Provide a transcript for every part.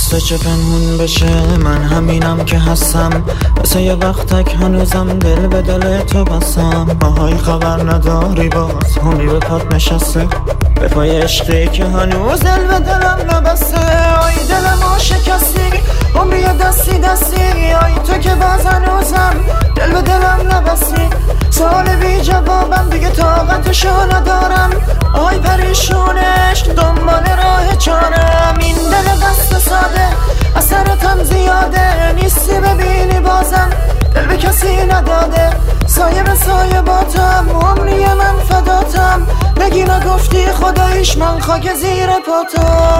خواسته چه پنهون بشه، من همینم که هستم. مثل یه وقتک هنوزم دل به دل تو بستم. آهای خبر نداری باز همی به پات نشسته، به پای عشقی که هنوز دل به دلم نبسته. آی دلمو شکستی عمری دستی دستی، آی تو که باز هنوزم دل به دلم نبستی. سوال بی جوابم دیگه طاقتشو ندارم. آی پریشونش دنبال راه چارم. این دل دست ساده اثرتم زیاده، نیستی ببینی بازم دل به کسی نداده. سایه به سایه باتم عمری من فداتم. نگی نگفتی خداییش من خاک زیر پاتم.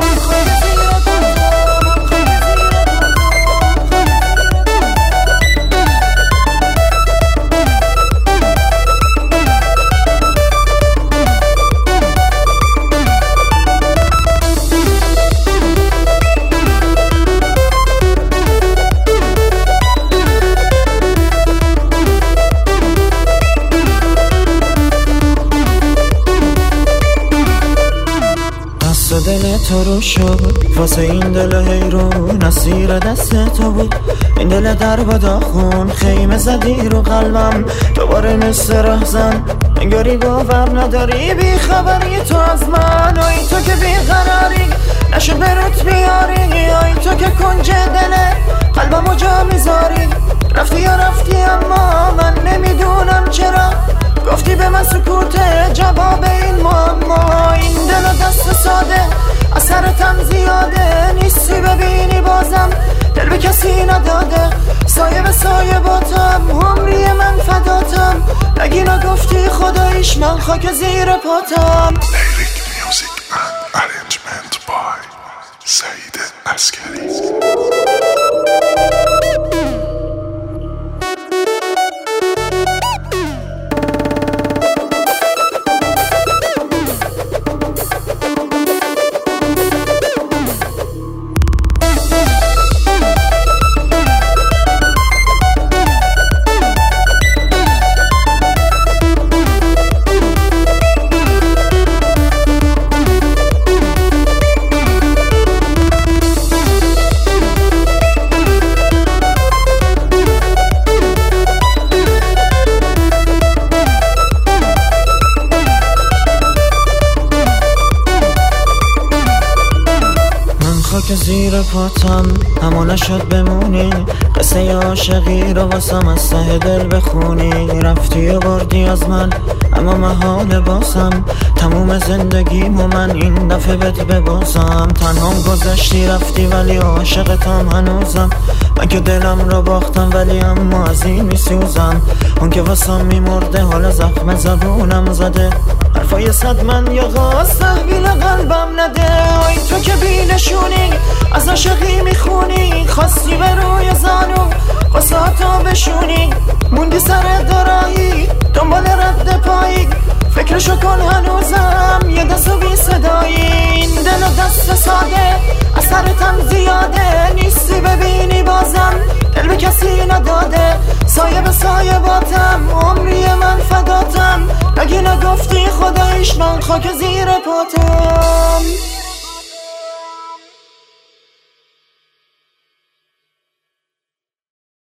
دل تو رو شد واسه این دل حیرون، اسیر دست تو بود این دل در بدا خون. خیمه زدی رو قلبم دوباره مثل رهزن، انگاری باور نداری بی خبری تو از من. آی تو که بی قراری نشو بروت بیاری، آی تو که کنج دله قلبمو جا میذاری. رفتی یا رفتی اما من نمیدونم چرا گفتی به من سکوته جواب این معما. این دل دست ساده اثرتم زیاده، نیستی ببینی بازم دل به کسی نداده. سایه به سایه باتم عمری من فداتم. نگی نگفتی خداییش من خاک زیر پاتم. Lyric music and arrangement by سعید عسکری. که زیر پاتم اما نشد بمونی، قصه عاشقی رو واسم از ته دل بخونی. رفتی و بردی از من اما محال باسم، تموم زندگیم و من این دفعه بهت ببازم. تنهام گذشتی رفتی ولی عاشقتم هنوزم. من که دلم رو باختم ولی اما از این میسوزم. اون که واسم میمرده حالا زخم زبونم زده، حرفای صد من یا غاز تحویل قلبم نده. آی تو که بی نشونی از عاشقی میخونی، خواستی به روی زانو قصاتو بشونی. موندی سر دراهی دنبال رد پایی، فکرشو کن هنوزم یه دست و بی صدایی. این دل دست ساده اثرتم زیاده، نیستی ببینی بازم دل به کسی نداده. سایه به سایه باتم عمری من فداتم. نگی نگفتی خداییش من خاک زیر پاتم.